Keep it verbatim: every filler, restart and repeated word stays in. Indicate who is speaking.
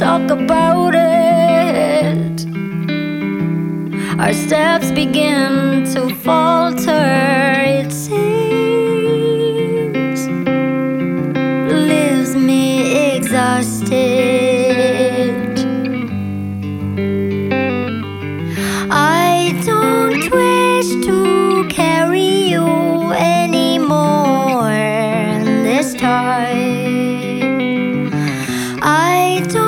Speaker 1: talk about it, our steps begin to falter. It seems leaves me exhausted. I don't wish to carry you anymore this time. I don't